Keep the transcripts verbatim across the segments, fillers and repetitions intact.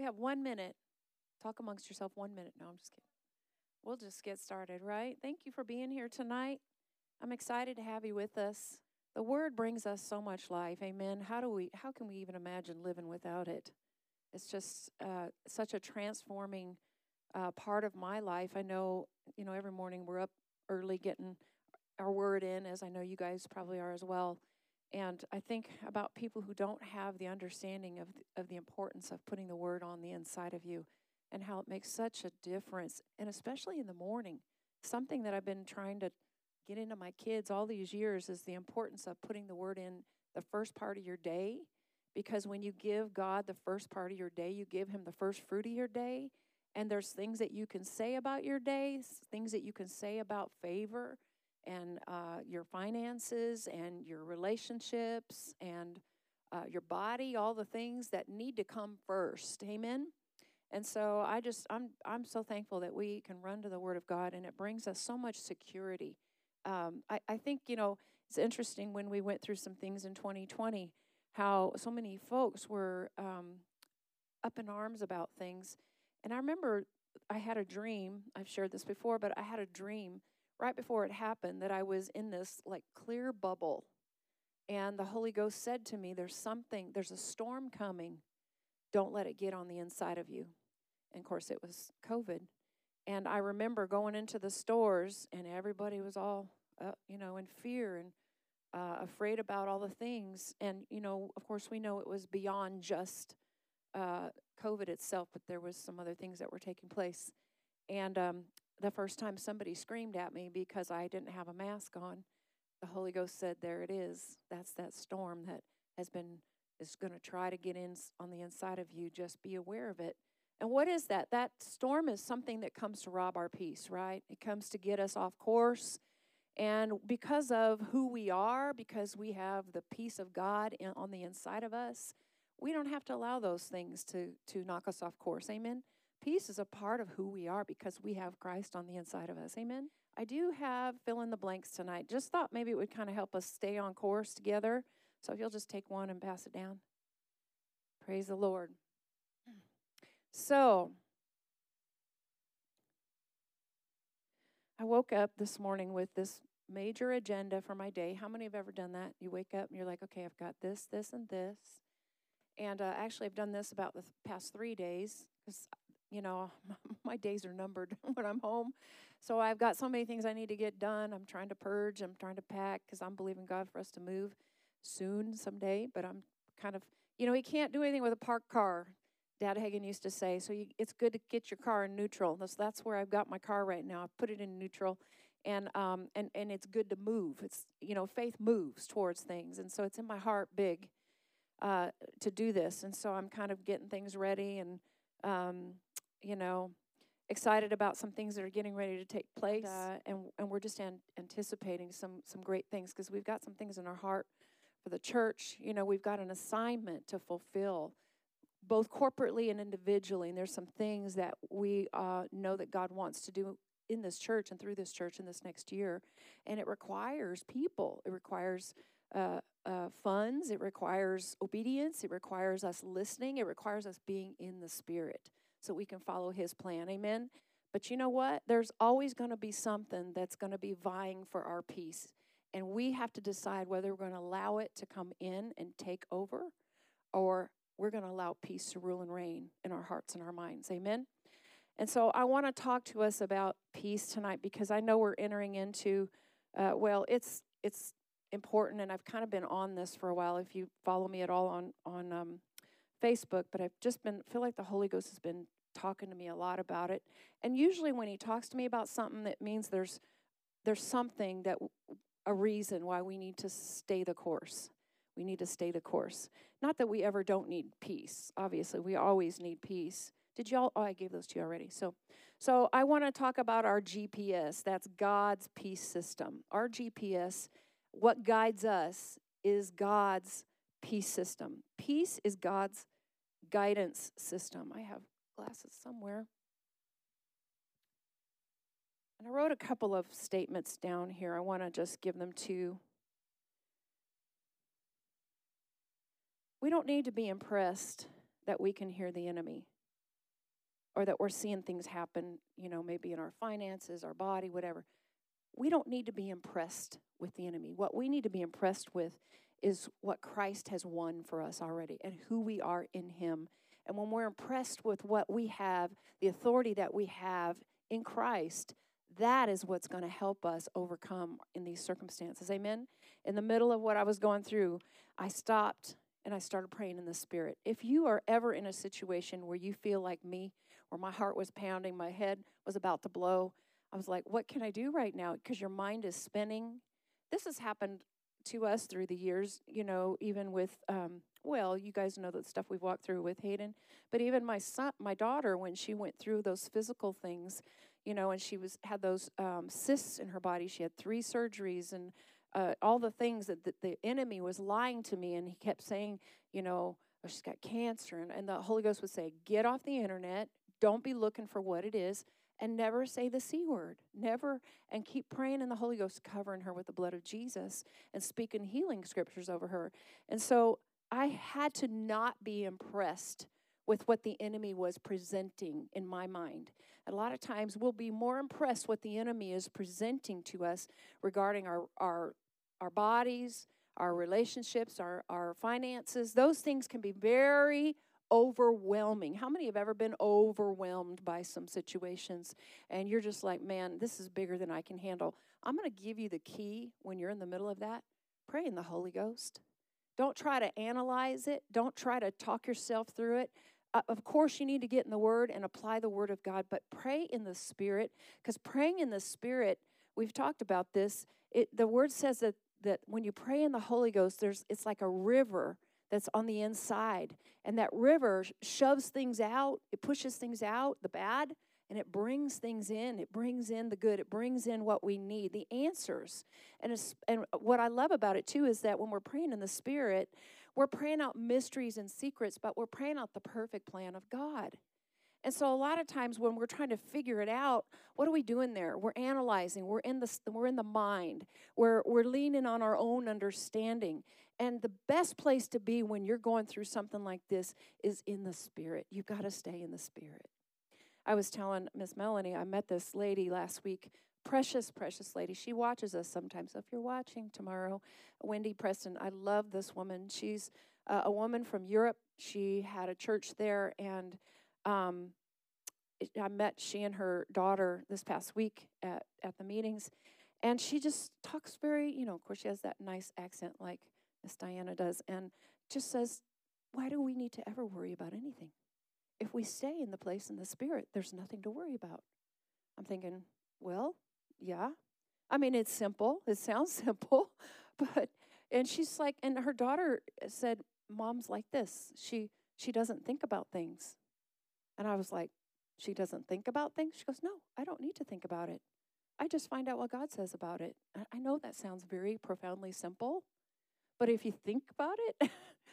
We have one minute. Talk amongst yourself one minute. No, I'm just kidding. We'll just get started, right? Thank you for being here tonight. I'm excited to have you with us. The word brings us so much life. Amen. How do we how can we even imagine living without it? It's just uh, such a transforming uh, part of my life. I know, you know, every morning we're up early getting our word in, as I know you guys probably are as well. And I think about people who don't have the understanding of the, of the importance of putting the word on the inside of you and how it makes such a difference, and especially in the morning. Something that I've been trying to get into my kids all these years is the importance of putting the word in the first part of your day, because when you give God the first part of your day, you give him the first fruit of your day, and there's things that you can say about your days, things that you can say about favor and uh, your finances and your relationships and uh, your body, all the things that need to come first. Amen. And so I just I'm I'm so thankful that we can run to the Word of God, and it brings us so much security. Um, I, I think, you know, it's interesting when we went through some things in twenty twenty, how so many folks were um, up in arms about things. And I remember I had a dream. I've shared this before, but I had a dream right before it happened that I was in this like clear bubble. And the Holy Ghost said to me, there's something, there's a storm coming. Don't let it get on the inside of you. And of course, it was COVID. And I remember going into the stores, and everybody was all, uh, you know, in fear and uh, afraid about all the things. And, you know, of course, we know it was beyond just uh, COVID itself, but there was some other things that were taking place. And um, the first time somebody screamed at me because I didn't have a mask on, the Holy Ghost said, there it is. That's that storm that has been, is going to try to get in on the inside of you. Just be aware of it. And what is that? That storm is something that comes to rob our peace, right? It comes to get us off course. And because of who we are, because we have the peace of God in, on the inside of us, we don't have to allow those things to, to knock us off course. Amen? Peace is a part of who we are because we have Christ on the inside of us. Amen? I do have fill in the blanks tonight. Just thought maybe it would kind of help us stay on course together. So if you'll just take one and pass it down. Praise the Lord. So, I woke up this morning with this major agenda for my day. How many have ever done that? You wake up and you're like, okay, I've got this, this, and this. And uh, actually, I've done this about the past three days because, you know, my days are numbered when I'm home. So I've got so many things I need to get done. I'm trying to purge. I'm trying to pack because I'm believing God for us to move soon someday. But I'm kind of, you know, you can't do anything with a parked car. Dad Hagen used to say, so you, it's good to get your car in neutral. That's, that's where I've got my car right now. I've put it in neutral, and um and, and it's good to move. It's, you know, faith moves towards things, and so it's in my heart big uh, to do this. And so I'm kind of getting things ready and, um, you know, excited about some things that are getting ready to take place, uh, and, and we're just an, anticipating some, some great things because we've got some things in our heart for the church. You know, we've got an assignment to fulfill, both corporately and individually. And there's some things that we uh, know that God wants to do in this church and through this church in this next year. And it requires people. It requires uh, uh, funds. It requires obedience. It requires us listening. It requires us being in the Spirit so we can follow His plan. Amen? But you know what? There's always going to be something that's going to be vying for our peace. And we have to decide whether we're going to allow it to come in and take over, or we're going to allow peace to rule and reign in our hearts and our minds. Amen? And so I want to talk to us about peace tonight because I know we're entering into, uh, well, it's it's important, and I've kind of been on this for a while if you follow me at all on, on um, Facebook, but I've just been, feel like the Holy Ghost has been talking to me a lot about it. And usually when He talks to me about something, that means there's there's something that, a reason why we need to stay the course. We need to stay the course. Not that we ever don't need peace. Obviously, we always need peace. Did y'all? Oh, I gave those to you already. So, so I want to talk about our G P S. That's God's peace system. Our G P S, what guides us is God's peace system. Peace is God's guidance system. I have glasses somewhere. And I wrote a couple of statements down here. I want to just give them to you. We don't need to be impressed that we can hear the enemy. or that we're seeing things happen, you know, maybe in our finances, our body, whatever. We don't need to be impressed with the enemy. What we need to be impressed with is what Christ has won for us already and who we are in him. And when we're impressed with what we have, the authority that we have in Christ, that is what's going to help us overcome in these circumstances. Amen? In the middle of what I was going through, I stopped and I started praying in the Spirit. If you are ever in a situation where you feel like me, where my heart was pounding, my head was about to blow, I was like, what can I do right now? Because your mind is spinning. This has happened to us through the years, you know, even with, um, well, you guys know the stuff we've walked through with Hayden, but even my son, my daughter, when she went through those physical things, you know, and she was had those um, cysts in her body. She had three surgeries and uh, all the things that the, the enemy was lying to me, and he kept saying, you know, oh, she's got cancer, and, and the Holy Ghost would say, get off the internet, don't be looking for what it is, and never say the C word, never, and keep praying in the Holy Ghost, covering her with the blood of Jesus and speaking healing scriptures over her. And so I had to not be impressed with what the enemy was presenting in my mind. A lot of times we'll be more impressed what the enemy is presenting to us regarding our our, our bodies, our relationships, our, our finances. Those things can be very overwhelming. How many have ever been overwhelmed by some situations and you're just like, man, this is bigger than I can handle? I'm going to give you the key when you're in the middle of that. Pray in the Holy Ghost. Don't try to analyze it. Don't try to talk yourself through it. Uh, of course, you need to get in the Word and apply the Word of God, but pray in the Spirit, because praying in the Spirit, we've talked about this, it, the Word says that, that when you pray in the Holy Ghost, there's it's like a river that's on the inside, and that river shoves things out, it pushes things out, the bad, and it brings things in. It brings in the good. It brings in what we need, the answers. And, it's, and what I love about it, too, is that when we're praying in the Spirit, we're praying out mysteries and secrets, but we're praying out the perfect plan of God. And so a lot of times when we're trying to figure it out, what are we doing there? We're analyzing. We're in the, we're in the mind. We're, we're leaning on our own understanding. And the best place to be when you're going through something like this is in the Spirit. You've got to stay in the Spirit. I was telling Miss Melanie, I met this lady last week, precious, precious lady. She watches us sometimes. So if you're watching tomorrow, Wendy Preston, I love this woman. She's uh, a woman from Europe. She had a church there, and um, it, I met she and her daughter this past week at, at the meetings, and she just talks very, you know, of course she has that nice accent like Miss Diana does, and just says, why do we need to ever worry about anything? If we stay in the place in the Spirit, there's nothing to worry about. I'm thinking, well, yeah. I mean, it's simple. It sounds simple. But, and she's like, and her daughter said, Mom's like this. She she doesn't think about things. And I was like, she doesn't think about things? She goes, no, I don't need to think about it. I just find out what God says about it. I know that sounds very profoundly simple, but if you think about it,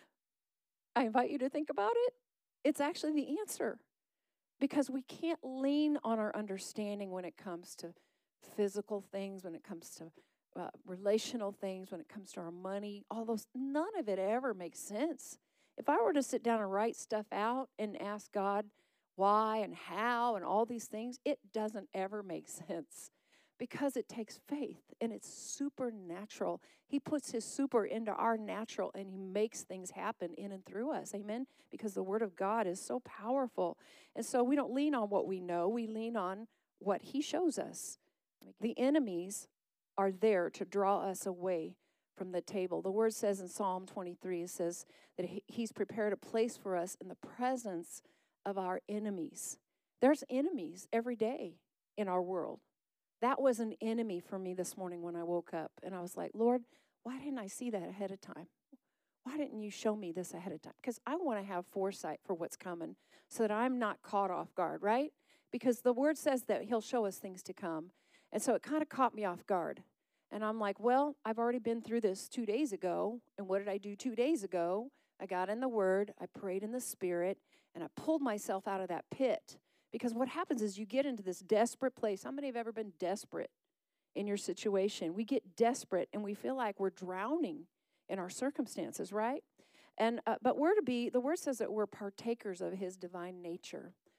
I invite you to think about it. It's actually the answer, because we can't lean on our understanding when it comes to physical things, when it comes to uh, relational things, when it comes to our money, all those. None of it ever makes sense. If I were to sit down and write stuff out and ask God why and how and all these things, it doesn't ever make sense, because it takes faith and it's supernatural. He puts his super into our natural, and he makes things happen in and through us. Amen? Because the Word of God is so powerful. And so we don't lean on what we know. We lean on what he shows us. The enemies are there to draw us away from the table. The Word says in Psalm twenty-three, it says that he, he's prepared a place for us in the presence of our enemies. There's enemies every day in our world. That was an enemy for me this morning when I woke up. And I was like, Lord, why didn't I see that ahead of time? Why didn't you show me this ahead of time? Because I want to have foresight for what's coming so that I'm not caught off guard, right? Because the Word says that he'll show us things to come. And so it kind of caught me off guard. And I'm like, well, I've already been through this two days ago. And what did I do two days ago? I got in the Word, I prayed in the Spirit, and I pulled myself out of that pit. Because what happens is you get into this desperate place. How many have ever been desperate in your situation? We get desperate, and we feel like we're drowning in our circumstances, right? And uh, but we're to be, the Word says that we're partakers of his divine nature.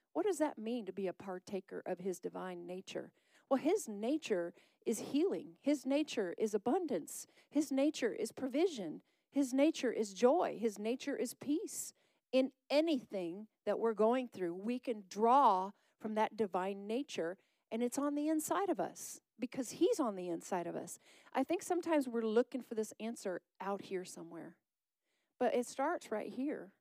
What does that mean to be a partaker of his divine nature? Well, his nature is healing. His nature is abundance. His nature is provision. His nature is joy. His nature is peace. In anything that we're going through, we can draw from that divine nature, and it's on the inside of us because he's on the inside of us. I think sometimes we're looking for this answer out here somewhere, but it starts right here.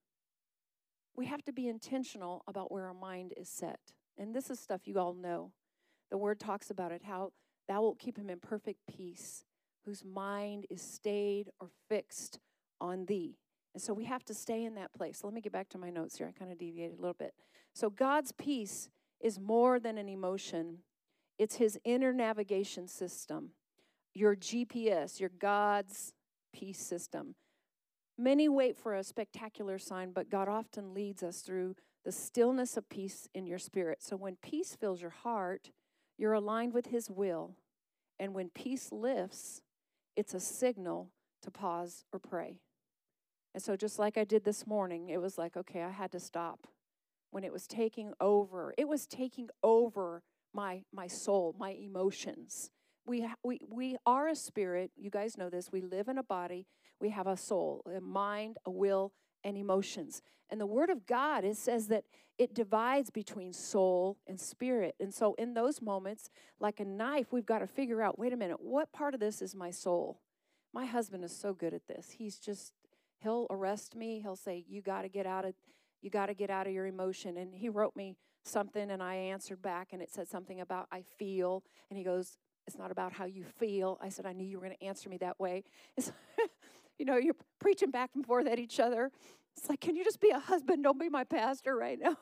We have to be intentional about where our mind is set. And this is stuff you all know. The word talks about it, how thou wilt keep him in perfect peace, whose mind is stayed or fixed on thee. And so we have to stay in that place. Let me get back to my notes here. I kind of deviated a little bit. So God's peace is more than an emotion. It's his inner navigation system, your G P S, your God's peace system. Many wait for a spectacular sign, but God often leads us through the stillness of peace in your spirit. So when peace fills your heart, you're aligned with his will. And when peace lifts, it's a signal to pause or pray. And so just like I did this morning, it was like, okay, I had to stop. When it was taking over, it was taking over my my soul, my emotions. We, ha- we, we are a spirit. You guys know this. We live in a body. We have a soul, a mind, a will, and emotions. And the Word of God, it says that it divides between soul and spirit. And so in those moments, like a knife, we've got to figure out, wait a minute, what part of this is my soul? My husband is so good at this. He's just, he'll arrest me. He'll say, you got to get out of, you got to get out of your emotion. And he wrote me something, and I answered back, and it said something about I feel. And he goes, it's not about how you feel. I said, I knew you were going to answer me that way. It's, you know, you're preaching back and forth at each other. It's like, can you just be a husband? Don't be my pastor right now.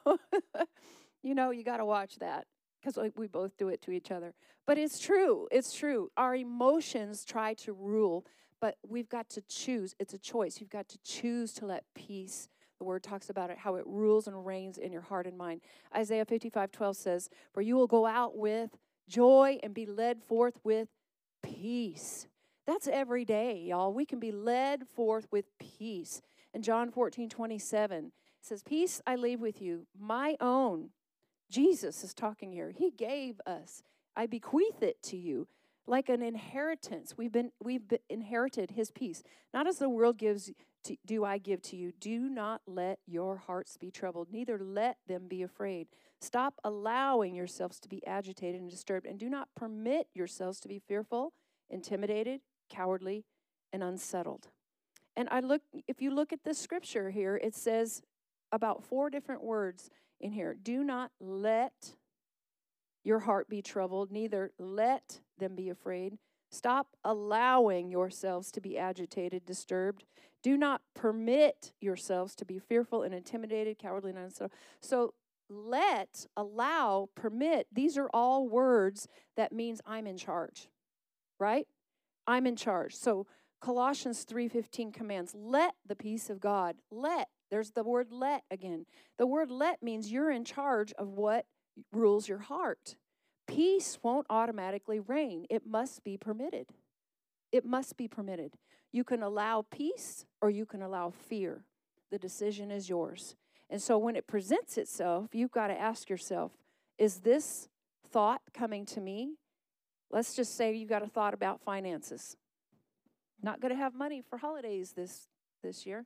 You know, you got to watch that because we both do it to each other. But it's true. It's true. Our emotions try to rule, but we've got to choose. It's a choice. You've got to choose to let peace. The word talks about it, how it rules and reigns in your heart and mind. Isaiah fifty-five twelve says, for you will go out with joy and be led forth with peace. That's every day, y'all. We can be led forth with peace. And John fourteen twenty-seven says, peace I leave with you, my own. Jesus is talking here. He gave us. I bequeath it to you like an inheritance. We've been we've been inherited his peace. Not as the world gives to, do I give to you. Do not let your hearts be troubled, neither let them be afraid. Stop allowing yourselves to be agitated and disturbed, and do not permit yourselves to be fearful, intimidated, cowardly, and unsettled. And I look, if you look at this scripture here, it says about four different words in here. Do not let your heart be troubled, neither let them be afraid. Stop allowing yourselves to be agitated, disturbed. Do not permit yourselves to be fearful and intimidated, cowardly, and unsettled. So let, allow, permit, these are all words that means I'm in charge, right? I'm in charge. So Colossians three fifteen commands, let the peace of God, let, there's the word let again. The word let means you're in charge of what rules your heart. Peace won't automatically reign. It must be permitted. It must be permitted. You can allow peace or you can allow fear. The decision is yours. And so when it presents itself, you've got to ask yourself, is this thought coming to me? Let's just say you got a thought about finances. Not going to have money for holidays this, this year.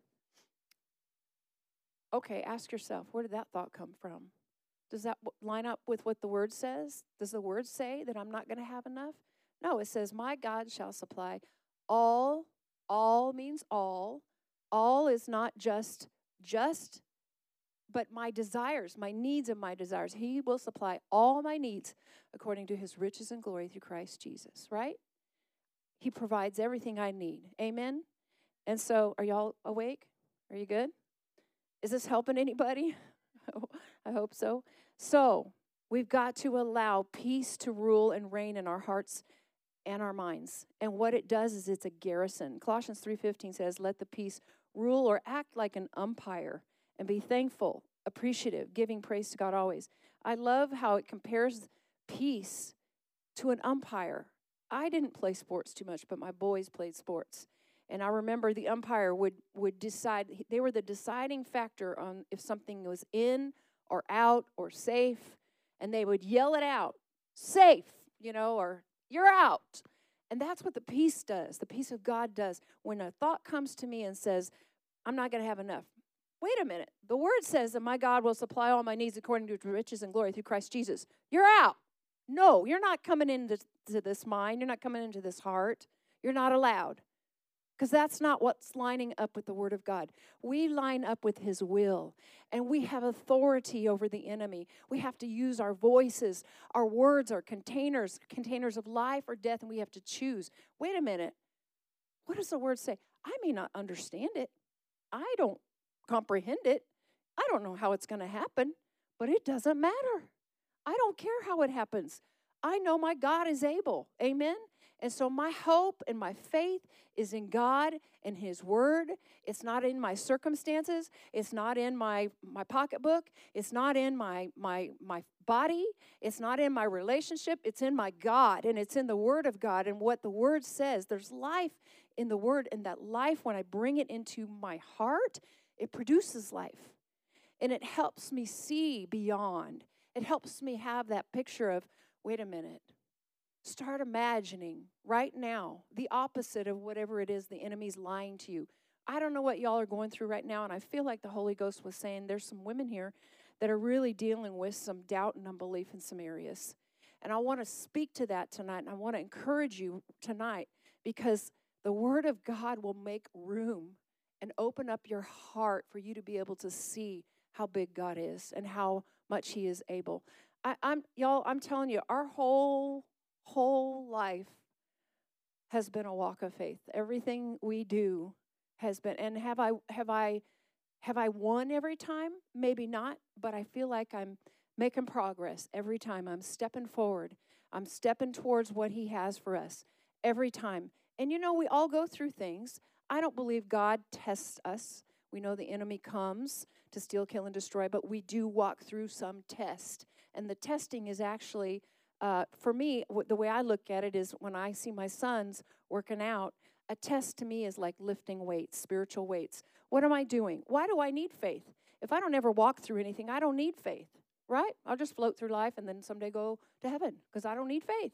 Okay, ask yourself, where did that thought come from? Does that line up with what the word says? Does the word say that I'm not going to have enough? No, it says, my God shall supply all. All means all. All is not just, just, but my desires, my needs and my desires. He will supply all my needs according to his riches and glory through Christ Jesus, right? He provides everything I need. Amen? And so, are y'all awake? Are you good? Is this helping anybody? I hope so. So, we've got to allow peace to rule and reign in our hearts and our minds. And what it does is it's a garrison. Colossians three fifteen says, let the peace rule or act like an umpire and be thankful, appreciative, giving praise to God always. I love how it compares peace to an umpire. I didn't play sports too much, but my boys played sports. And I remember the umpire would, would decide, they were the deciding factor on if something was in or out or safe, and they would yell it out, safe, you know, or you're out. And that's what the peace does. The peace of God does. When a thought comes to me and says, I'm not going to have enough. Wait a minute. The word says that my God will supply all my needs according to his riches and glory through Christ Jesus. You're out. No, you're not coming into to this mind. You're not coming into this heart. You're not allowed. Because that's not what's lining up with the word of God. We line up with his will. And we have authority over the enemy. We have to use our voices. Our words are containers, containers of life or death, and we have to choose. Wait a minute. What does the word say? I may not understand it. I don't comprehend it. I don't know how it's going to happen, but it doesn't matter. I don't care how it happens. I know my God is able. Amen? And so my hope and my faith is in God and his word. It's not in my circumstances. It's not in my, my pocketbook. It's not in my, my, my body. It's not in my relationship. It's in my God, and it's in the word of God and what the word says. There's life in the word, and that life, when I bring it into my heart, it produces life. And it helps me see beyond. It helps me have that picture of, wait a minute. Start imagining right now the opposite of whatever it is the enemy's lying to you. I don't know what y'all are going through right now, and I feel like the Holy Ghost was saying there's some women here that are really dealing with some doubt and unbelief in some areas. And I want to speak to that tonight, and I want to encourage you tonight, because the Word of God will make room and open up your heart for you to be able to see how big God is and how much he is able. I, I'm y'all, I'm telling you, our whole whole life has been a walk of faith. Everything we do has been, and have I have I have I won every time? Maybe not, but I feel like I'm making progress every time. I'm stepping forward. I'm stepping towards what he has for us every time. And you know, we all go through things. I don't believe God tests us. We know the enemy comes to steal, kill, and destroy, but we do walk through some test. And the testing is actually, uh, for me, w- the way I look at it is when I see my sons working out, a test to me is like lifting weights, spiritual weights. What am I doing? Why do I need faith? If I don't ever walk through anything, I don't need faith, right? I'll just float through life and then someday go to heaven because I don't need faith.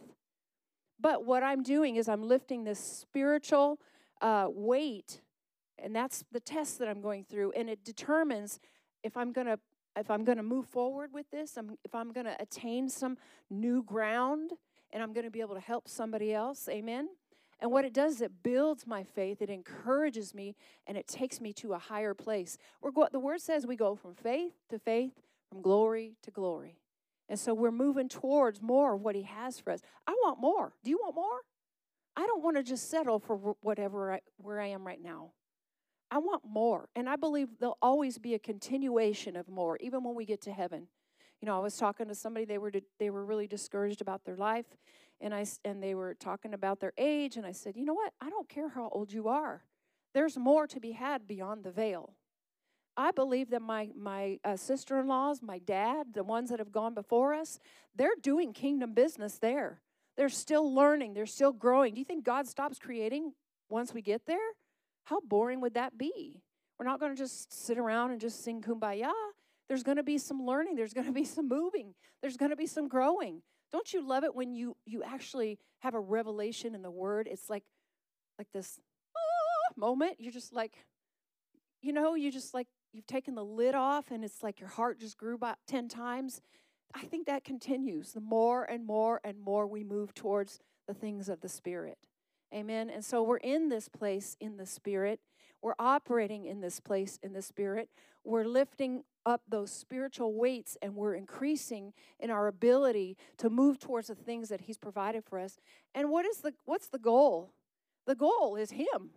But what I'm doing is I'm lifting this spiritual uh, weight, and that's the test that I'm going through, and it determines if I'm gonna if I'm gonna move forward with this, I'm, if I'm gonna attain some new ground, and I'm gonna be able to help somebody else. Amen. And what it does is it builds my faith, it encourages me, and it takes me to a higher place. We're go- the word says we go from faith to faith, from glory to glory. And so we're moving towards more of what he has for us. I want more. Do you want more? I don't want to just settle for whatever I, where I am right now. I want more. And I believe there'll always be a continuation of more, even when we get to heaven. You know, I was talking to somebody, they were they were really discouraged about their life, and I and they were talking about their age, and I said, you know what? I don't care how old you are. There's more to be had beyond the veil. I believe that my my uh, sister-in-laws, my dad, the ones that have gone before us, they're doing kingdom business there. They're still learning. They're still growing. Do you think God stops creating once we get there? How boring would that be? We're not going to just sit around and just sing Kumbaya. There's going to be some learning. There's going to be some moving. There's going to be some growing. Don't you love it when you you actually have a revelation in the Word? It's like like this ah, moment. You're just like, you know, you just like, you've taken the lid off, and it's like your heart just grew about ten times. I think that continues the more and more and more we move towards the things of the Spirit. Amen. And so we're in this place in the Spirit. We're operating in this place in the Spirit. We're lifting up those spiritual weights, and we're increasing in our ability to move towards the things that he's provided for us. And what is the what's the goal? The goal is him.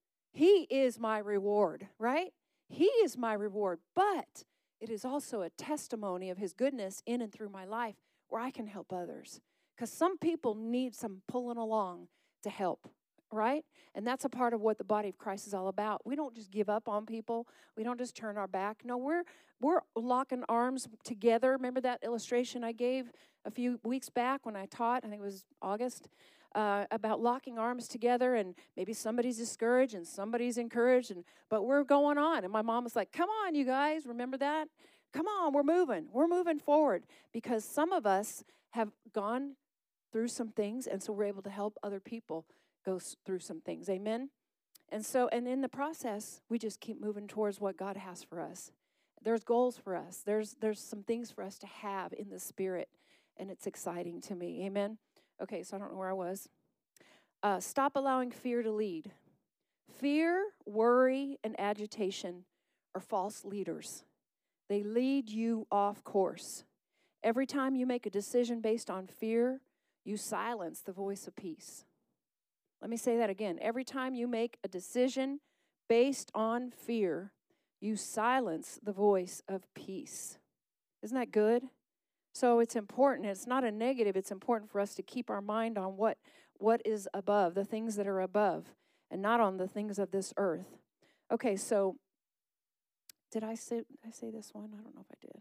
He is my reward, right? He is my reward, but it is also a testimony of his goodness in and through my life where I can help others. Because some people need some pulling along to help, right? And that's a part of what the body of Christ is all about. We don't just give up on people. We don't just turn our back. No, we're we're locking arms together. Remember that illustration I gave a few weeks back when I taught, I think it was August, uh, about locking arms together, and maybe somebody's discouraged and somebody's encouraged, and but we're going on. And my mom was like, come on, you guys, remember that? Come on, we're moving. We're moving forward because some of us have gone through some things, and so we're able to help other people go through some things. Amen? And so, and in the process, we just keep moving towards what God has for us. There's goals for us. There's there's some things for us to have in the Spirit, and it's exciting to me. Amen? Okay, so I don't know where I was. Uh, stop allowing fear to lead. Fear, worry, and agitation are false leaders. They lead you off course. Every time you make a decision based on fear, you silence the voice of peace. Let me say that again. Every time you make a decision based on fear, you silence the voice of peace. Isn't that good? So it's important. It's not a negative. It's important for us to keep our mind on what, what is above, the things that are above, and not on the things of this earth. Okay, so did I say, did I say this one? I don't know if I did.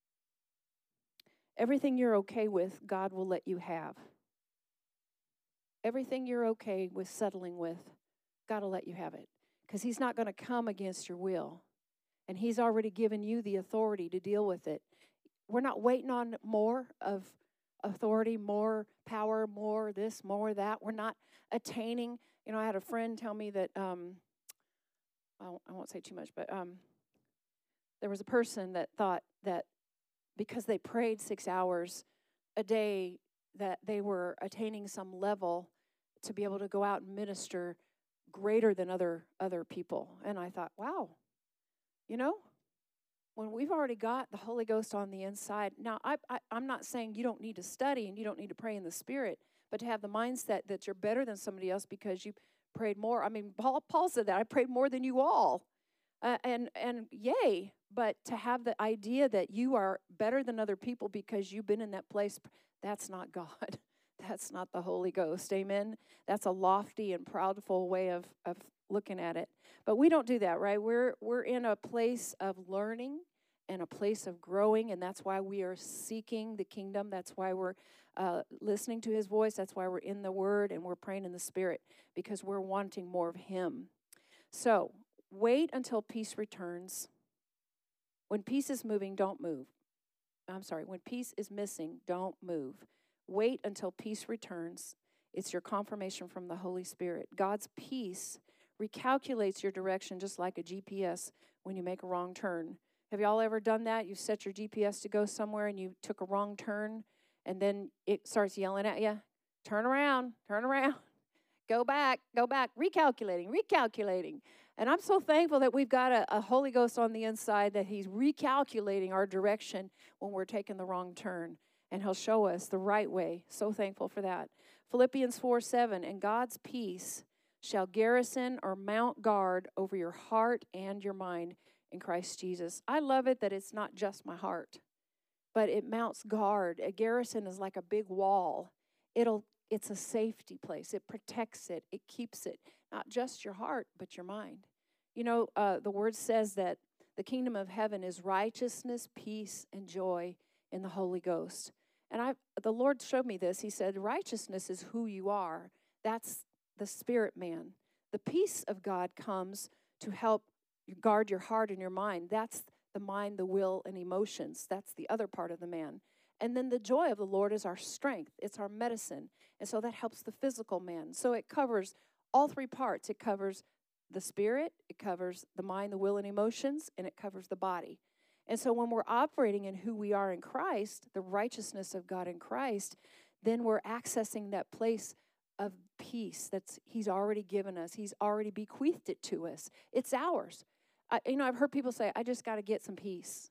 Everything you're okay with, God will let you have. Everything you're okay with settling with, God will let you have it. Because he's not going to come against your will. And he's already given you the authority to deal with it. We're not waiting on more of authority, more power, more this, more that. We're not attaining. You know, I had a friend tell me that, um, I won't say too much, but um, there was a person that thought that because they prayed six hours a day, that they were attaining some level to be able to go out and minister greater than other other people. And I thought, wow, you know, when we've already got the Holy Ghost on the inside. Now, I, I, I'm not saying you don't need to study and you don't need to pray in the Spirit, but to have the mindset that you're better than somebody else because you prayed more. I mean, Paul, Paul said that, I prayed more than you all. Uh, and, and yay, but to have the idea that you are better than other people because you've been in that place, that's not God. That's not the Holy Ghost. Amen? That's a lofty and proudful way of, of looking at it. But we don't do that, right? We're we're in a place of learning and a place of growing, and that's why we are seeking the kingdom. That's why we're uh, listening to his voice. That's why we're in the Word and we're praying in the Spirit, because we're wanting more of him. So wait until peace returns. When peace is moving, don't move. I'm sorry, when peace is missing, don't move. Wait until peace returns. It's your confirmation from the Holy Spirit. God's peace recalculates your direction just like a G P S when you make a wrong turn. Have y'all ever done that? You set your G P S to go somewhere and you took a wrong turn and then it starts yelling at you, turn around, turn around, go back, go back, recalculating, recalculating. And I'm so thankful that we've got a, a Holy Ghost on the inside, that he's recalculating our direction when we're taking the wrong turn. And he'll show us the right way. So thankful for that. Philippians four seven, and God's peace shall garrison or mount guard over your heart and your mind in Christ Jesus. I love it that it's not just my heart, but it mounts guard. A garrison is like a big wall. It'll It's a safety place. It protects it. It keeps it. Not just your heart, but your mind. You know, uh, the word says that the kingdom of heaven is righteousness, peace, and joy in the Holy Ghost. And I, the Lord showed me this. He said, righteousness is who you are. That's the spirit man. The peace of God comes to help you guard your heart and your mind. That's the mind, the will, and emotions. That's the other part of the man. And then the joy of the Lord is our strength. It's our medicine. And so that helps the physical man. So it covers all three parts. It covers the spirit, it covers the mind, the will, and emotions, and it covers the body. And so when we're operating in who we are in Christ, the righteousness of God in Christ, then we're accessing that place of peace that's he's already given us. He's already bequeathed it to us. It's ours. I, you know, I've heard people say, I just got to get some peace.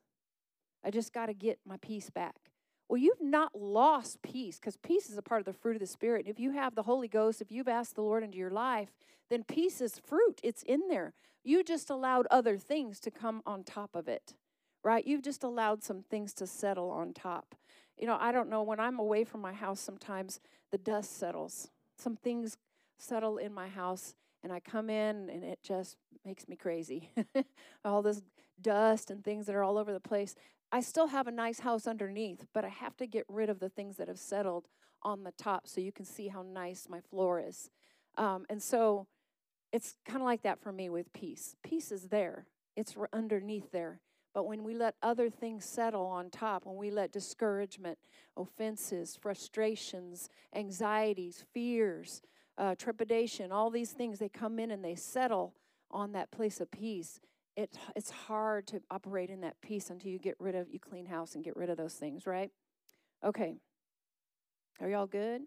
I just got to get my peace back. Well, you've not lost peace, because peace is a part of the fruit of the Spirit. And if you have the Holy Ghost, if you've asked the Lord into your life, then peace is fruit. It's in there. You just allowed other things to come on top of it, right? You've just allowed some things to settle on top. You know, I don't know, when I'm away from my house, sometimes the dust settles. Some things settle in my house, and I come in, and it just makes me crazy. All this dust and things that are all over the place. I still have a nice house underneath, but I have to get rid of the things that have settled on the top so you can see how nice my floor is. Um, and so it's kind of like that for me with peace. Peace is there. It's underneath there. But when we let other things settle on top, when we let discouragement, offenses, frustrations, anxieties, fears, uh, trepidation, all these things, they come in and they settle on that place of peace. It, it's hard to operate in that peace until you get rid of, you clean house and get rid of those things, right? Okay. Are y'all good?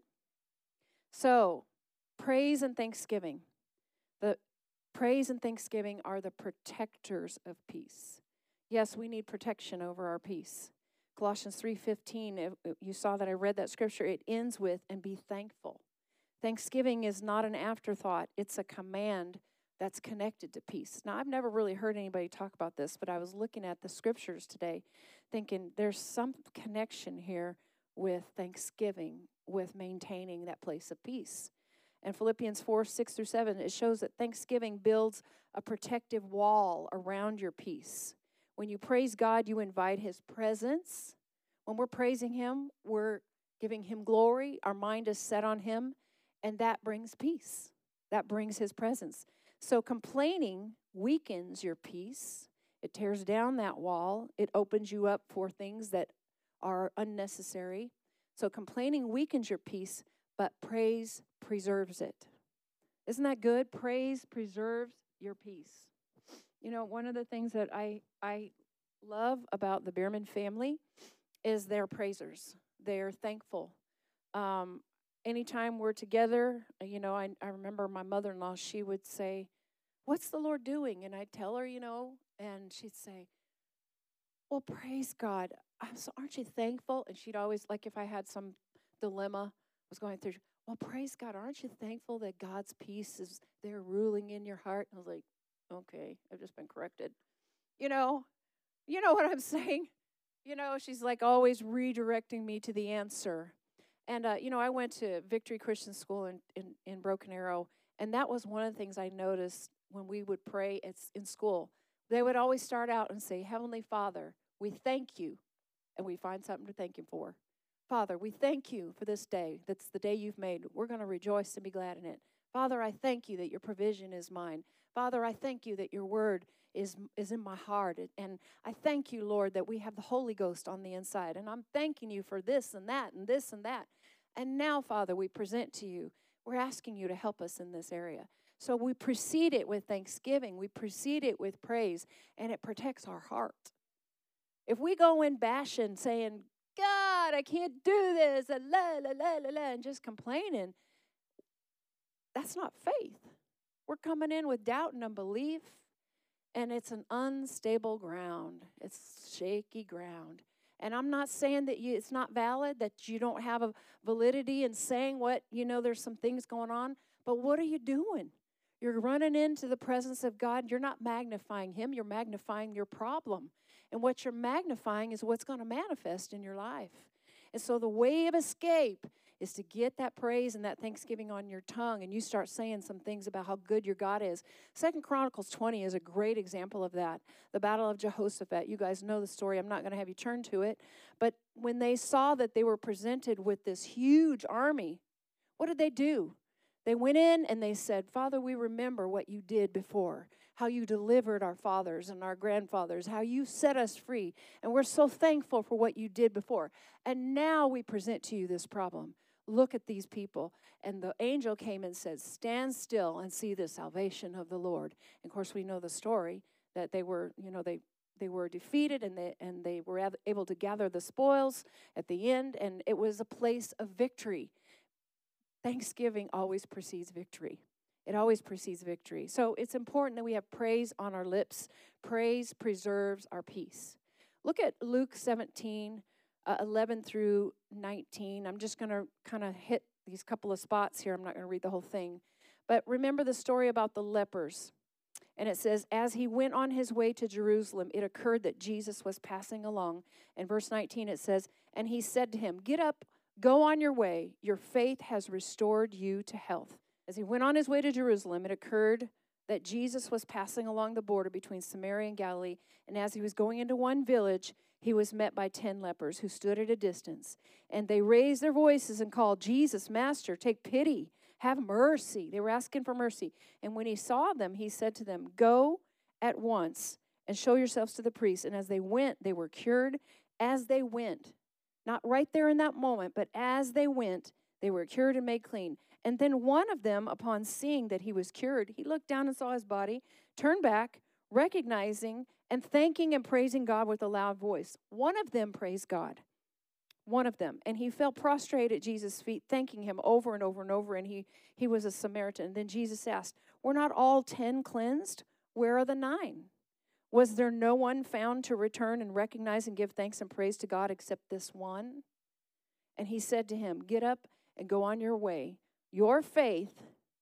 So, praise and thanksgiving. The praise and thanksgiving are the protectors of peace. Yes, we need protection over our peace. Colossians three fifteen, if you saw that I read that scripture, it ends with, and be thankful. Thanksgiving is not an afterthought. It's a command that's connected to peace. Now, I've never really heard anybody talk about this, but I was looking at the scriptures today thinking there's some connection here with thanksgiving, with maintaining that place of peace. And Philippians four, six through seven, it shows that thanksgiving builds a protective wall around your peace. When you praise God, you invite his presence. When we're praising him, we're giving him glory. Our mind is set on him, and that brings peace. That brings his presence. So complaining weakens your peace. It tears down that wall. It opens you up for things that are unnecessary. So complaining weakens your peace, but praise preserves it. Isn't that good? Praise preserves your peace. You know, one of the things that I I love about the Bierman family is they're praisers. They're thankful. Um, anytime we're together, you know, I, I remember my mother-in-law, she would say, "What's the Lord doing?" And I'd tell her, you know, and she'd say, "Well, praise God. I'm so, aren't you thankful?" And she'd always, like if I had some dilemma was going through, "Well, praise God. Aren't you thankful that God's peace is there ruling in your heart?" And I was like, okay, I've just been corrected. You know, you know what I'm saying? You know, she's like always redirecting me to the answer. And, uh, you know, I went to Victory Christian School in, in, in Broken Arrow, and that was one of the things I noticed when we would pray at, in school. They would always start out and say, "Heavenly Father, we thank you," and we find something to thank him for. "Father, we thank you for this day. That's the day you've made. We're going to rejoice and be glad in it. Father, I thank you that your provision is mine. Father, I thank you that your word is, is in my heart. And I thank you, Lord, that we have the Holy Ghost on the inside. And I'm thanking you for this and that and this and that. And now, Father, we present to you. We're asking you to help us in this area." So we precede it with thanksgiving. We precede it with praise, and it protects our heart. If we go in bashing, saying, "God, I can't do this," la, la, la, la, la, and just complaining, that's not faith. We're coming in with doubt and unbelief, and it's an unstable ground. It's shaky ground. And I'm not saying that you, it's not valid, that you don't have a validity in saying what, you know, there's some things going on, but what are you doing? You're running into the presence of God. You're not magnifying him. You're magnifying your problem. And what you're magnifying is what's going to manifest in your life. And so the way of escape is to get that praise and that thanksgiving on your tongue, and you start saying some things about how good your God is. Second Chronicles twenty is a great example of that. The Battle of Jehoshaphat. You guys know the story. I'm not going to have you turn to it. But when they saw that they were presented with this huge army, what did they do? They went in and they said, "Father, we remember what you did before, how you delivered our fathers and our grandfathers, how you set us free, and we're so thankful for what you did before. And now we present to you this problem. Look at these people." And the angel came and said, "Stand still and see the salvation of the Lord." And of course, we know the story that they were, you know, they they were defeated, and they and they were able to gather the spoils at the end, and it was a place of victory. Thanksgiving always precedes victory. It always precedes victory. So it's important that we have praise on our lips. Praise preserves our peace. Look at Luke seventeen, uh, eleven through nineteen. I'm just going to kind of hit these couple of spots here. I'm not going to read the whole thing. But remember the story about the lepers. And it says, as he went on his way to Jerusalem, it occurred that Jesus was passing along. In verse nineteen, it says, and he said to him, "Get up, go on your way. Your faith has restored you to health." As he went on his way to Jerusalem, it occurred that Jesus was passing along the border between Samaria and Galilee. And as he was going into one village, he was met by ten lepers who stood at a distance. And they raised their voices and called, "Jesus, Master, take pity. Have mercy." They were asking for mercy. And when he saw them, he said to them, "Go at once and show yourselves to the priests. And as they went, they were cured. As they went, not right there in that moment, but as they went, they were cured and made clean. And then one of them, upon seeing that he was cured, he looked down and saw his body, turned back, recognizing and thanking and praising God with a loud voice. One of them praised God. One of them. And he fell prostrate at Jesus' feet, thanking him over and over and over. And he, he was a Samaritan. And then Jesus asked, were not all ten cleansed? Where are the nine? Was there no one found to return and recognize and give thanks and praise to God except this one? And he said to him, get up and go on your way. Your faith,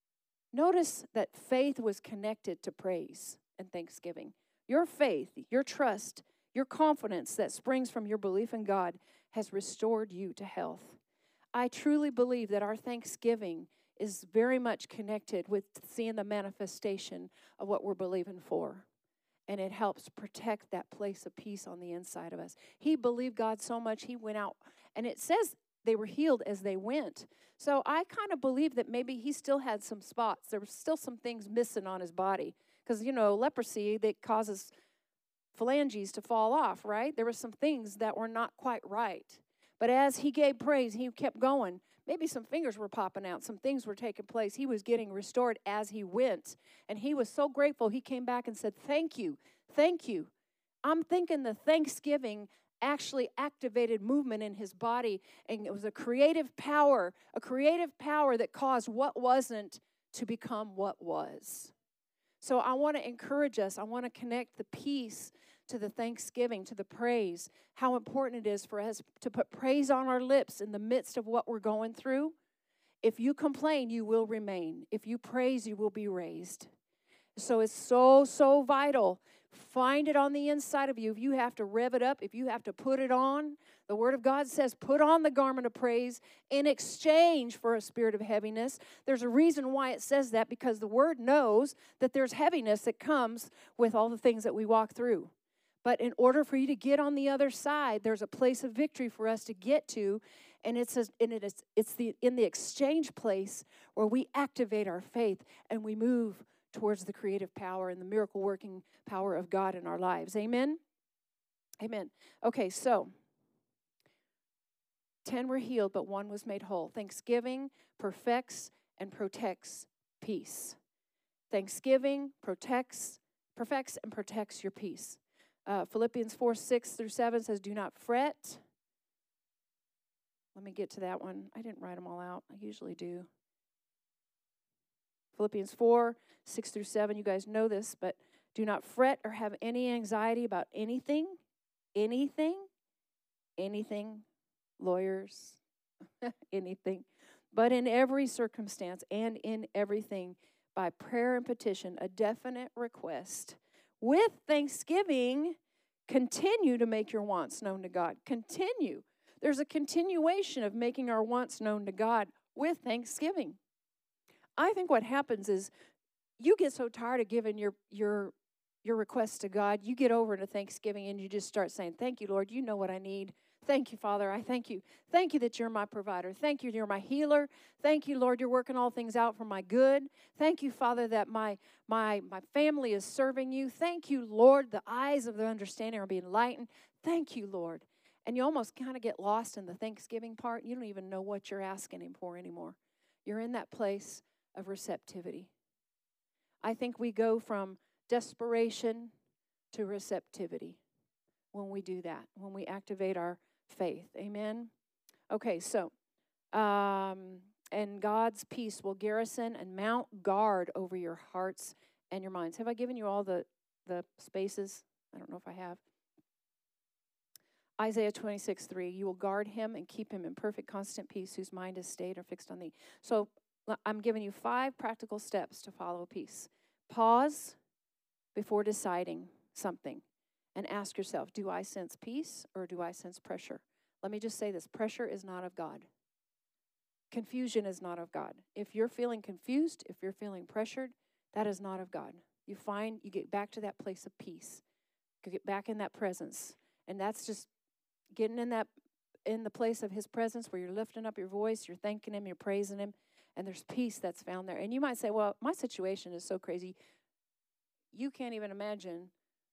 notice that faith was connected to praise and thanksgiving. Your faith, your trust, your confidence that springs from your belief in God has restored you to health. I truly believe that our thanksgiving is very much connected with seeing the manifestation of what we're believing for. And it helps protect that place of peace on the inside of us. He believed God so much, he went out. And it says they were healed as they went. So I kind of believe that maybe he still had some spots. There were still some things missing on his body. Because, you know, leprosy, that causes phalanges to fall off, right? There were some things that were not quite right. But as he gave praise, he kept going. Maybe some fingers were popping out. Some things were taking place. He was getting restored as he went. And he was so grateful. He came back and said, thank you. Thank you. I'm thinking the thanksgiving actually activated movement in his body. And it was a creative power, a creative power that caused what wasn't to become what was. So I want to encourage us. I want to connect the peace to the thanksgiving, to the praise, how important it is for us to put praise on our lips in the midst of what we're going through. If you complain, you will remain. If you praise, you will be raised. So it's so, so vital. Find it on the inside of you. If you have to rev it up, if you have to put it on, the Word of God says, put on the garment of praise in exchange for a spirit of heaviness. There's a reason why it says that, because the Word knows that there's heaviness that comes with all the things that we walk through. But in order for you to get on the other side, there's a place of victory for us to get to, and it's a, and it is it's the in the exchange place where we activate our faith and we move towards the creative power and the miracle working power of God in our lives. Amen. Amen. Okay, so ten were healed, but one was made whole. Thanksgiving perfects and protects peace. Thanksgiving protects, perfects and protects your peace. Uh, Philippians four, six through seven says, do not fret. Let me get to that one. I didn't write them all out. I usually do. Philippians four, six through seven, you guys know this, but do not fret or have any anxiety about anything, anything, anything, lawyers, anything, but in every circumstance and in everything, by prayer and petition, a definite request, with thanksgiving, continue to make your wants known to God. Continue. There's a continuation of making our wants known to God with thanksgiving. I think what happens is you get so tired of giving your your your requests to God, you get over into Thanksgiving and you just start saying, thank you, Lord, you know what I need. Thank you, Father, I thank you. Thank you that you're my provider. Thank you, you're my healer. Thank you, Lord, you're working all things out for my good. Thank you, Father, that my my my family is serving you. Thank you, Lord, the eyes of their understanding are being enlightened. Thank you, Lord. And you almost kind of get lost in the Thanksgiving part. You don't even know what you're asking him for anymore. You're in that place of receptivity. I think we go from desperation to receptivity when we do that, when we activate our faith. Amen? Okay, so, um, and God's peace will garrison and mount guard over your hearts and your minds. Have I given you all the, the spaces? I don't know if I have. Isaiah twenty-six, three, you will guard him and keep him in perfect constant peace whose mind is stayed or fixed on thee. So I'm giving you five practical steps to follow peace. Pause before deciding something and ask yourself, do I sense peace or do I sense pressure? Let me just say this, pressure is not of God. Confusion is not of God. If you're feeling confused, if you're feeling pressured, that is not of God. You find, you get back to that place of peace. You get back in that presence. And that's just getting in that, in the place of his presence where you're lifting up your voice, you're thanking him, you're praising him, and there's peace that's found there. And you might say, well, my situation is so crazy. You can't even imagine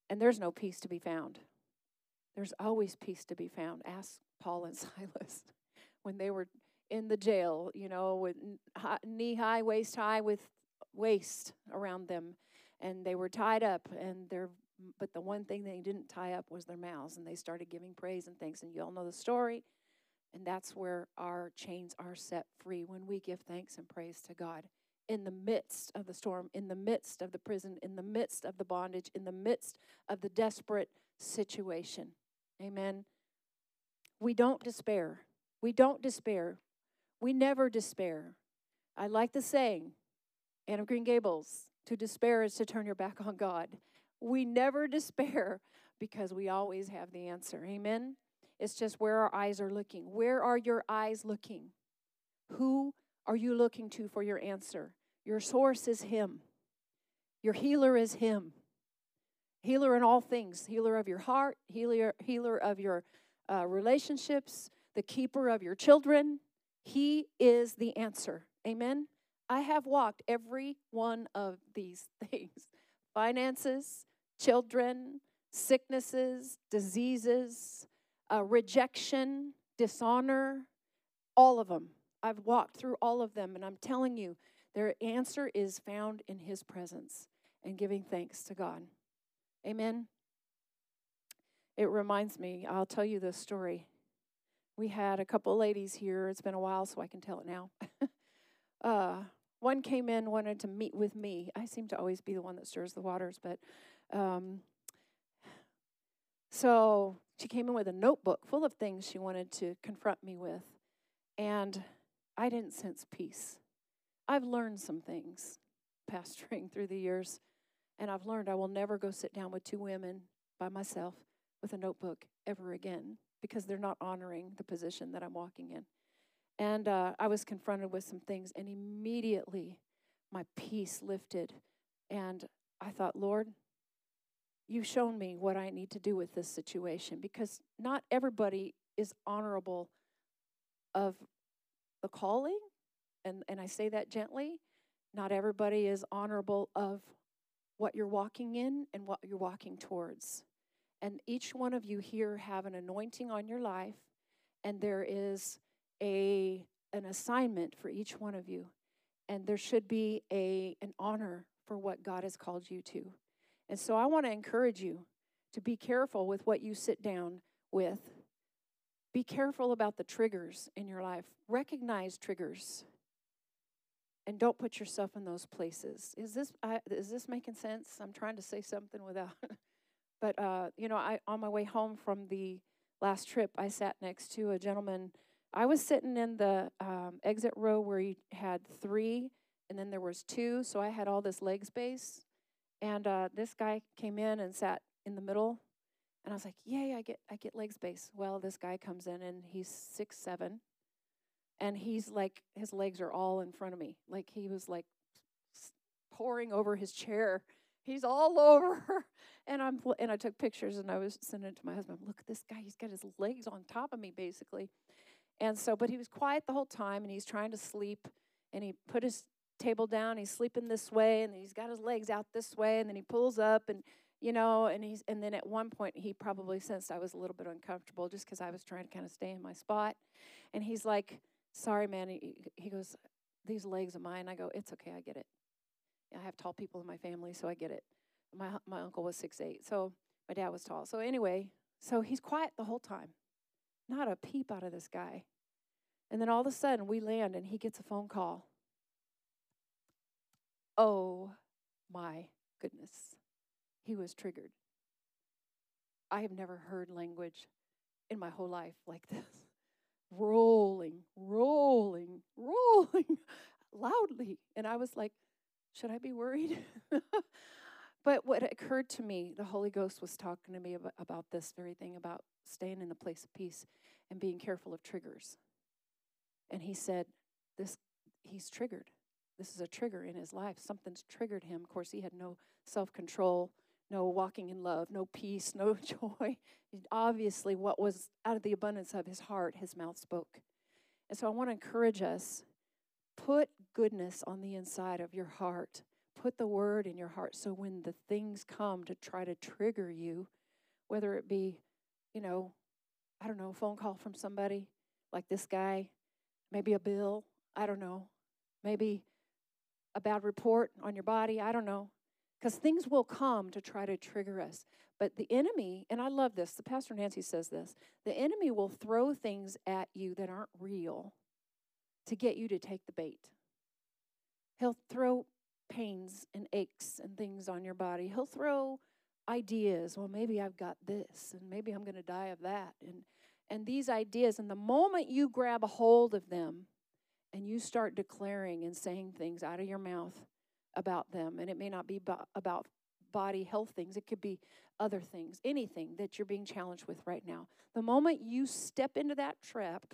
And there's no peace to be found. There's always peace to be found. Ask Paul and Silas when they were in the jail, you know, with knee high, waist high, with waist around them. And they were tied up, and they're, but the one thing they didn't tie up was their mouths, and they started giving praise and thanks. And you all know the story. And that's where our chains are set free, when we give thanks and praise to God in the midst of the storm, in the midst of the prison, in the midst of the bondage, in the midst of the desperate situation. Amen. We don't despair. We don't despair. We never despair. I like the saying, Anne of Green Gables, to despair is to turn your back on God. We never despair because we always have the answer. Amen. It's just where our eyes are looking. Where are your eyes looking? Who are you looking to for your answer? Your source is Him. Your healer is Him. Healer in all things. Healer of your heart. Healer, healer of your uh, relationships. The keeper of your children. He is the answer. Amen. I have walked every one of these things. Finances, children, sicknesses, diseases, uh, rejection, dishonor, all of them. I've walked through all of them, and I'm telling you, their answer is found in His presence and giving thanks to God. Amen. It reminds me, I'll tell you this story. We had a couple ladies here. It's been a while, so I can tell it now. uh, one came in, wanted to meet with me. I seem to always be the one that stirs the waters, but um, so she came in with a notebook full of things she wanted to confront me with, and I didn't sense peace. I've learned some things pastoring through the years, and I've learned I will never go sit down with two women by myself with a notebook ever again, because they're not honoring the position that I'm walking in. And uh, I was confronted with some things, and immediately my peace lifted. And I thought, Lord, you've shown me what I need to do with this situation, because not everybody is honorable of the calling, and, and I say that gently. Not everybody is honorable of what you're walking in and what you're walking towards. And each one of you here have an anointing on your life, and there is a an assignment for each one of you. And there should be a an honor for what God has called you to. And so I want to encourage you to be careful with what you sit down with. Be careful about the triggers in your life. Recognize triggers. And don't put yourself in those places. Is this I, is this making sense? I'm trying to say something without... But, uh, you know, I on my way home from the last trip, I sat next to a gentleman. I was sitting in the um, exit row where you had three, and then there was two, so I had all this leg space. And uh, this guy came in and sat in the middle, and I was like, yay, I get I get leg space. Well, this guy comes in, and he's six seven, and he's like, his legs are all in front of me. Like he was like pouring over his chair. He's all over. And I'm and I took pictures, and I was sending it to my husband. Look at this guy. He's got his legs on top of me, basically. And so, but he was quiet the whole time, and he's trying to sleep. And he put his table down. He's sleeping this way, and he's got his legs out this way. And then he pulls up, and, you know, and he's and then at one point, he probably sensed I was a little bit uncomfortable just because I was trying to kind of stay in my spot. And he's like, sorry, man. He, he goes, these legs of mine. I go, it's okay. I get it. I have tall people in my family, so I get it. My my uncle was six eight, so my dad was tall. So anyway, so he's quiet the whole time. Not a peep out of this guy. And then all of a sudden, we land, and he gets a phone call. Oh, my goodness. He was triggered. I have never heard language in my whole life like this. Rolling, rolling, rolling loudly. And I was like, should I be worried? But what occurred to me, the Holy Ghost was talking to me about, about this very thing, about staying in the place of peace and being careful of triggers. And he said, "This, he's triggered. This is a trigger in his life. Something's triggered him." Of course, he had no self-control, no walking in love, no peace, no joy. Obviously, what was out of the abundance of his heart, his mouth spoke. And so I want to encourage us, put goodness on the inside of your heart. put the word in your heart so when the things come to try to trigger you, whether it be, you know, I don't know, a phone call from somebody like this guy, maybe a bill, I don't know, maybe a bad report on your body, I don't know, because things will come to try to trigger us. But the enemy, and I love this, the Pastor Nancy says this, the enemy will throw things at you that aren't real to get you to take the bait. He'll throw pains and aches and things on your body. He'll throw ideas. Well, maybe I've got this, and maybe I'm going to die of that. And, and these ideas, and the moment you grab a hold of them and you start declaring and saying things out of your mouth about them, and it may not be bo- about body health things, it could be other things, anything that you're being challenged with right now. The moment you step into that trap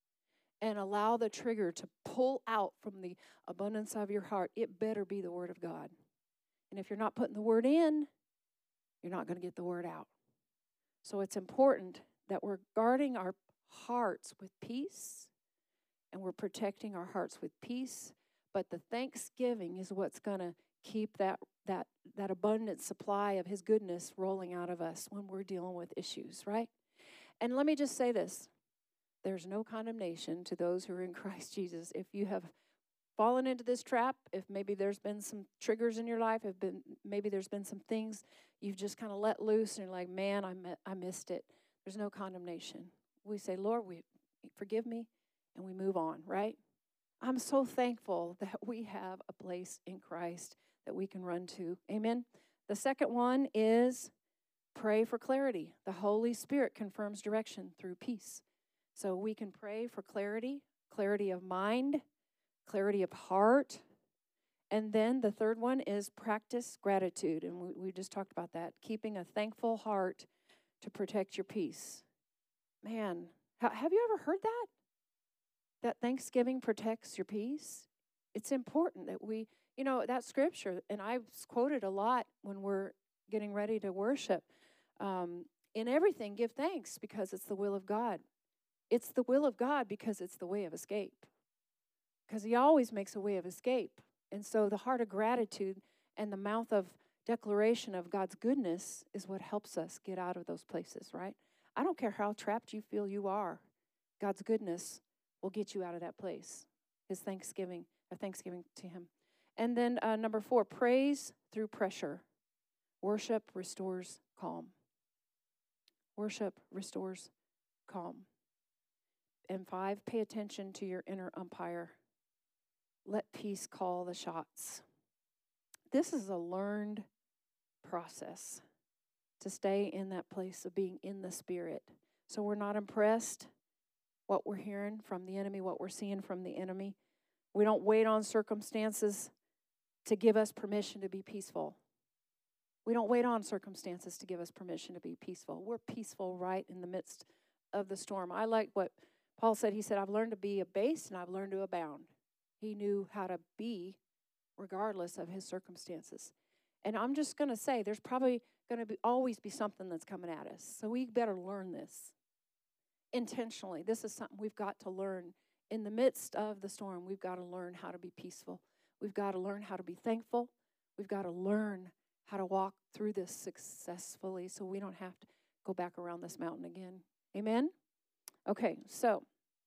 and allow the trigger to pull out from the abundance of your heart, it better be the Word of God. And if you're not putting the Word in, you're not going to get the Word out. So it's important that we're guarding our hearts with peace, and we're protecting our hearts with peace. But the thanksgiving is what's going to keep that, that, that abundant supply of His goodness rolling out of us when we're dealing with issues, right? And let me just say this. There's no condemnation to those who are in Christ Jesus. If you have fallen into this trap, if maybe there's been some triggers in your life, if been maybe there's been some things you've just kind of let loose and you're like, man, I mi- I missed it. There's no condemnation. We say, Lord, we forgive me, and we move on, right? I'm so thankful that we have a place in Christ that we can run to. Amen. The second one is pray for clarity. The Holy Spirit confirms direction through peace. So we can pray for clarity, clarity of mind, clarity of heart. And then the third one is practice gratitude. And we, we just talked about that. Keeping a thankful heart to protect your peace. Man, ha- have you ever heard that? That Thanksgiving protects your peace? It's important that we, you know, that scripture, and I've quoted a lot when we're getting ready to worship. Um, in everything, give thanks because it's the will of God. It's the will of God because it's the way of escape. Because He always makes a way of escape. And so the heart of gratitude and the mouth of declaration of God's goodness is what helps us get out of those places, right? I don't care how trapped you feel you are. God's goodness will get you out of that place. His thanksgiving, a thanksgiving to Him. And then uh, number four, praise through pressure. Worship restores calm. Worship restores calm. And five, pay attention to your inner umpire. Let peace call the shots. This is a learned process to stay in that place of being in the Spirit. So we're not impressed what we're hearing from the enemy, what we're seeing from the enemy. We don't wait on circumstances to give us permission to be peaceful. We don't wait on circumstances to give us permission to be peaceful. We're peaceful right in the midst of the storm. I like what Paul said. He said, I've learned to be abased and I've learned to abound. He knew how to be regardless of his circumstances. And I'm just going to say there's probably going to be always be something that's coming at us. So we better learn this intentionally. This is something we've got to learn. In the midst of the storm, we've got to learn how to be peaceful. We've got to learn how to be thankful. We've got to learn how to walk through this successfully so we don't have to go back around this mountain again. Amen? Okay, so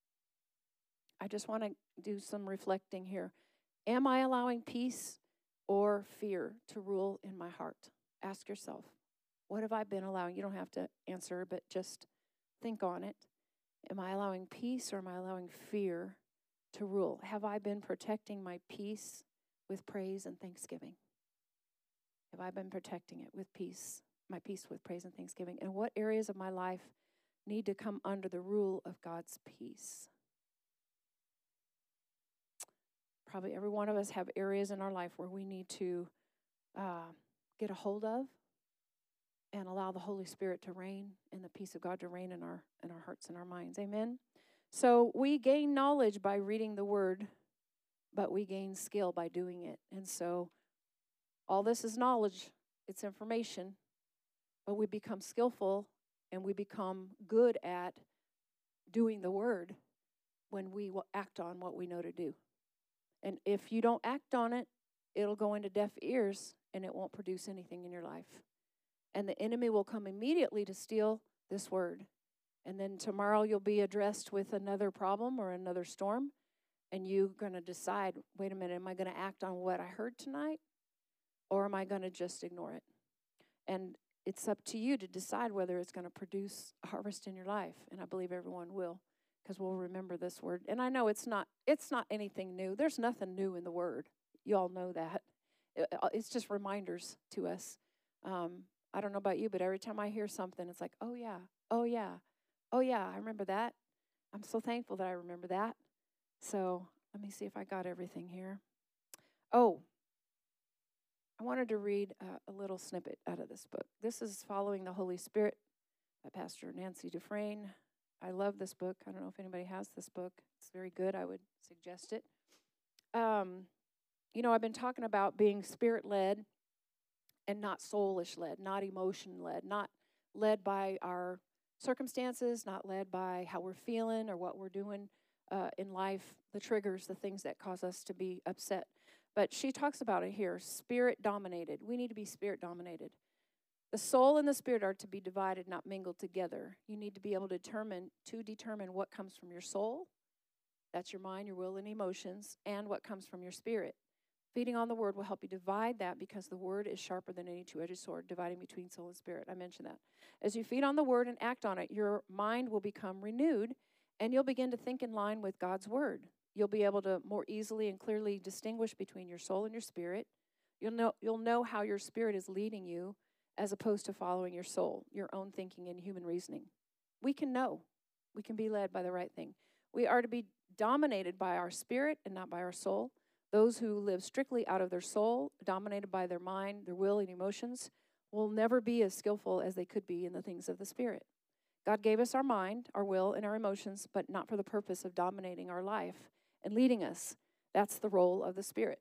I just want to do some reflecting here. Am I allowing peace or fear to rule in my heart? Ask yourself, what have I been allowing? You don't have to answer, but just think on it. Am I allowing peace or am I allowing fear to rule? Have I been protecting my peace with praise and thanksgiving? Have I been protecting it with peace, my peace with praise and thanksgiving? And what areas of my life need to come under the rule of God's peace? Probably every one of us have areas in our life where we need to uh, get a hold of and allow the Holy Spirit to reign and the peace of God to reign in our in our hearts and our minds. Amen? So we gain knowledge by reading the Word, but we gain skill by doing it. And so all this is knowledge. It's information. But we become skillful and we become good at doing the Word when we act on what we know to do. And if you don't act on it, it'll go into deaf ears and it won't produce anything in your life. And the enemy will come immediately to steal this word. And then tomorrow you'll be addressed with another problem or another storm. And you're going to decide, wait a minute, am I going to act on what I heard tonight? Or am I going to just ignore it? And it's up to you to decide whether it's going to produce a harvest in your life. And I believe everyone will, because we'll remember this word. And I know it's not it's not anything new. There's nothing new in the word. You all know that. It, it's just reminders to us. Um, I don't know about you, but every time I hear something, it's like, oh, yeah, oh, yeah, oh, yeah, I remember that. I'm so thankful that I remember that. So let me see if I got everything here. Oh, I wanted to read uh, a little snippet out of this book. This is Following the Holy Spirit by Pastor Nancy Dufresne. I love this book. I don't know if anybody has this book. It's very good. I would suggest it. Um, you know, I've been talking about being spirit-led and not soulish-led, not emotion-led, not led by our circumstances, not led by how we're feeling or what we're doing uh, in life, the triggers, the things that cause us to be upset. But she talks about it here, spirit-dominated. We need to be spirit-dominated. The soul and the spirit are to be divided, not mingled together. You need to be able to determine, to determine what comes from your soul, that's your mind, your will, and emotions, and what comes from your spirit. Feeding on the word will help you divide that, because the word is sharper than any two-edged sword, dividing between soul and spirit. I mentioned that. As you feed on the word and act on it, your mind will become renewed, and you'll begin to think in line with God's word. You'll be able to more easily and clearly distinguish between your soul and your spirit. You'll know, you'll know how your spirit is leading you as opposed to following your soul, your own thinking and human reasoning. We can know. We can be led by the right thing. We are to be dominated by our spirit and not by our soul. Those who live strictly out of their soul, dominated by their mind, their will, and emotions, will never be as skillful as they could be in the things of the spirit. God gave us our mind, our will, and our emotions, but not for the purpose of dominating our life and leading us. That's the role of the spirit.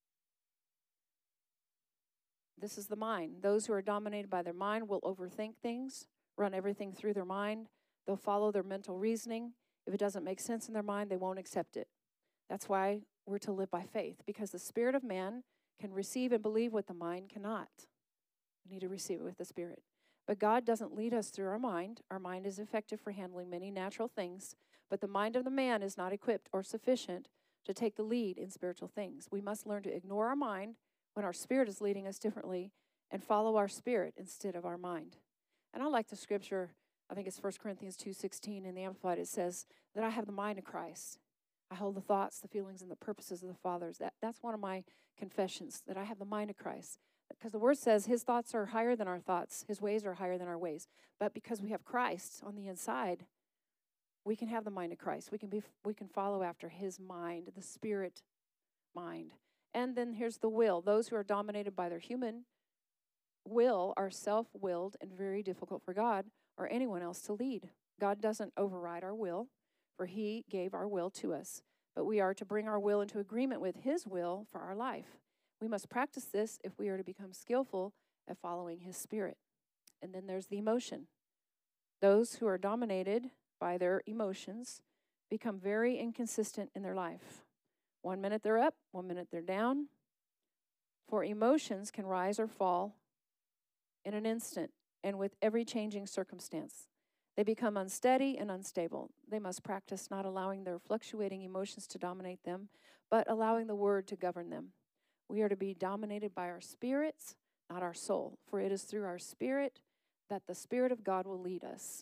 This is the mind. Those who are dominated by their mind will overthink things, run everything through their mind. They'll follow their mental reasoning. If it doesn't make sense in their mind, they won't accept it. That's why we're to live by faith, because the spirit of man can receive and believe what the mind cannot. We need to receive it with the spirit. But God doesn't lead us through our mind. Our mind is effective for handling many natural things, but the mind of the man is not equipped or sufficient to take the lead in spiritual things. We must learn to ignore our mind when our spirit is leading us differently and follow our spirit instead of our mind. And I like the scripture, I think it's First Corinthians two sixteen in the Amplified. It says that I have the mind of Christ. I hold the thoughts, the feelings, and the purposes of the Father's. That, that's one of my confessions, that I have the mind of Christ. Because the word says his thoughts are higher than our thoughts. His ways are higher than our ways. But because we have Christ on the inside, we can have the mind of Christ. We can be, we can follow after his mind, the spirit mind. And then here's the will. Those who are dominated by their human will are self-willed and very difficult for God or anyone else to lead. God doesn't override our will, for he gave our will to us. But we are to bring our will into agreement with his will for our life. We must practice this if we are to become skillful at following his spirit. And then there's the emotion. Those who are dominated by their emotions become very inconsistent in their life. One minute they're up, one minute they're down. For emotions can rise or fall in an instant and with every changing circumstance. They become unsteady and unstable. They must practice not allowing their fluctuating emotions to dominate them, but allowing the word to govern them. We are to be dominated by our spirits, not our soul, for it is through our spirit that the Spirit of God will lead us.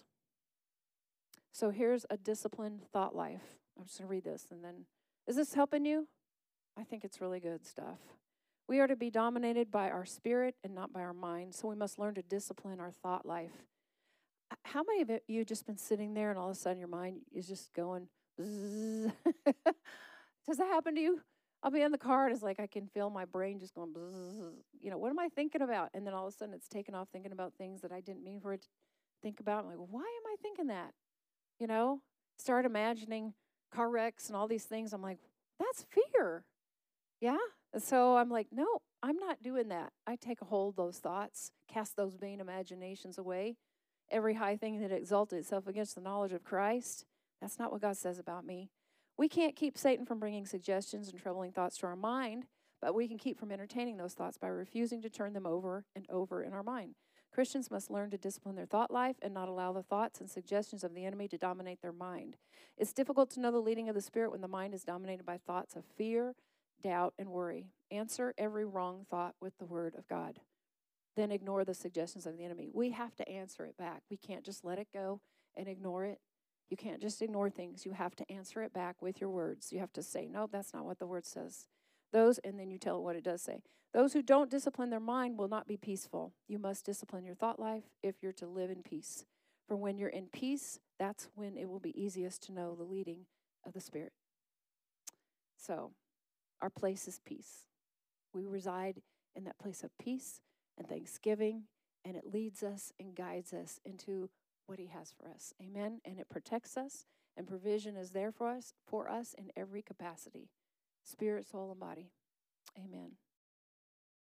So here's a disciplined thought life. I'm just going to read this, and then, is this helping you? I think it's really good stuff. We are to be dominated by our spirit and not by our mind, so we must learn to discipline our thought life. How many of you just been sitting there and all of a sudden your mind is just going, bzzz? Does that happen to you? I'll be in the car and it's like I can feel my brain just going, bzzz. You know, what am I thinking about? And then all of a sudden it's taken off thinking about things that I didn't mean for it to think about. I'm like, why am I thinking that? You know, start imagining car wrecks and all these things. I'm like, that's fear. Yeah? And so I'm like, no, I'm not doing that. I take a hold of those thoughts, cast those vain imaginations away. Every high thing that exalted itself against the knowledge of Christ, that's not what God says about me. We can't keep Satan from bringing suggestions and troubling thoughts to our mind, But we can keep from entertaining those thoughts by refusing to turn them over and over in our mind. Christians must learn to discipline their thought life and not allow the thoughts and suggestions of the enemy to dominate their mind. It's difficult to know the leading of the Spirit when the mind is dominated by thoughts of fear, doubt, and worry. Answer every wrong thought with the Word of God. Then ignore the suggestions of the enemy. We have to answer it back. We can't just let it go and ignore it. You can't just ignore things. You have to answer it back with your words. You have to say, no, that's not what the Word says. Those, and then you tell it what it does say. Those who don't discipline their mind will not be peaceful. You must discipline your thought life if you're to live in peace. For when you're in peace, that's when it will be easiest to know the leading of the Spirit. So, our place is peace. We reside in that place of peace and thanksgiving, and it leads us and guides us into what He has for us. Amen. And it protects us, and provision is there for us, for us in every capacity, spirit, soul, and body. Amen.